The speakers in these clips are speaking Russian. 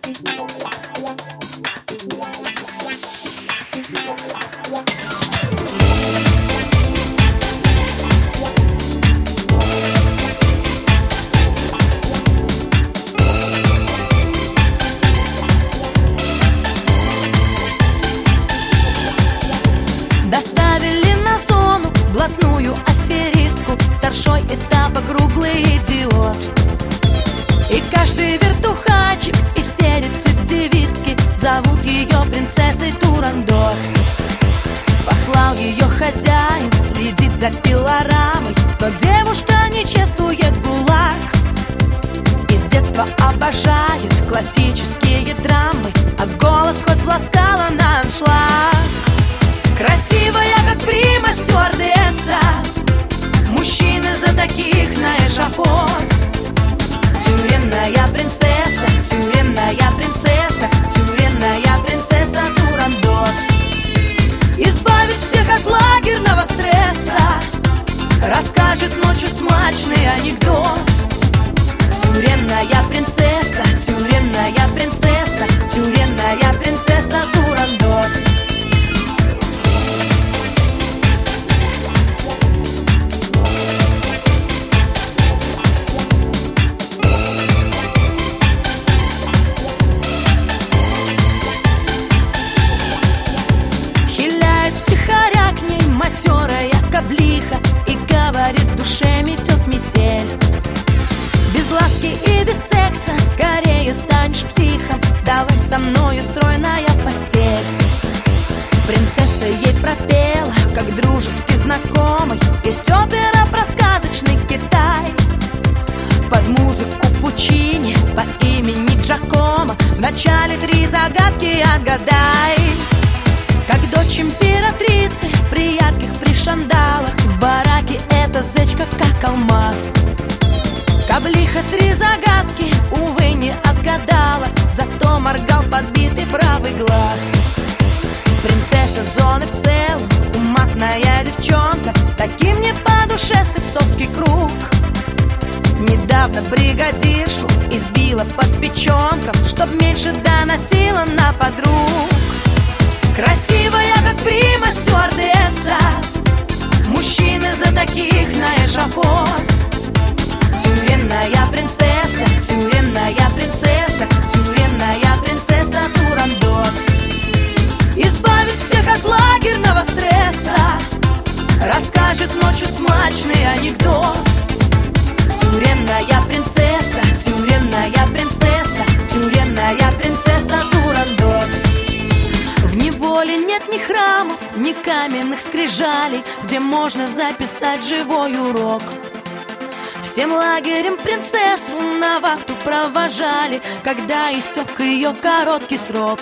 Доставили на зону блатную аферистку, старшой этапа круглый идиот. И каждый вертухачик, и все рецидивистки зовут ее принцессой Турандот. Послал ее хозяин следить за пилорамой, но девушка не чествует ГУЛАГ. И с детства обожает классические драмы, а голос хоть власкала на аншлаг. Красивая, как прима стюардесса, мужчины за таких на эшафот. Тюремная принцесса, тюремная принцесса, тюремная принцесса Турандот. Избавит всех от лагерного стресса, расскажет ночью смачный анекдот. Тюремная принцесса, тюремная принцесса, тюремная принцесса Турандот. Матерая каблиха и говорит, в душе метет метель. Без ласки и без секса скорее станешь психом. Давай со мною стройная постель. Принцесса ей пропела, как дружески знакомый. Есть опера про сказочный Китай. Под музыку Пучини по имени Джакомо. Вначале 3 загадки отгадай. Как дочь императрицы при ярких пришандалах, в бараке эта зечка как алмаз. Каблиха 3 загадки, увы, не отгадала, зато моргал подбитый правый глаз. Принцесса зоны в целом, уматная девчонка, таким не по душе сексотский круг. Недавно бригадиршу избила под печенком, чтоб меньше доносила на подруг. Красивая, как прима стюардесса, мужчины за таких на эшафот. Тюремная принцесса, тюремная принцесса, тюремная принцесса Турандот. Избавит всех от лагерного стресса, расскажет ночью смачный анекдот. Тюремная принцесса, тюремная принцесса, тюремная принцесса Турандот. В неволе нет ни храмов, ни каменных скрижалей, где можно записать живой урок. Всем лагерем принцессу на вахту провожали, когда истек ее короткий срок.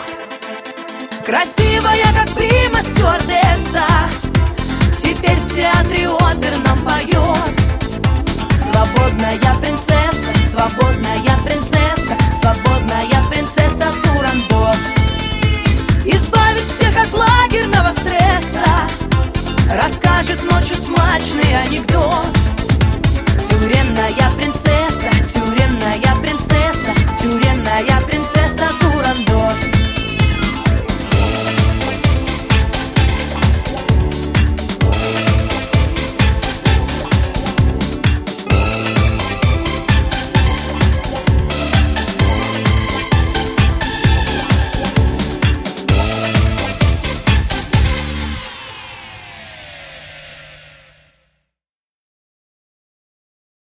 Красивая, как прима стюардесса, теперь в театре оперном поет. Свободная принцесса, свободная принцесса, свободная принцесса Турандот. Избавит всех от лагерного стресса, расскажет ночью смачный анекдот. Тюремная принцесса.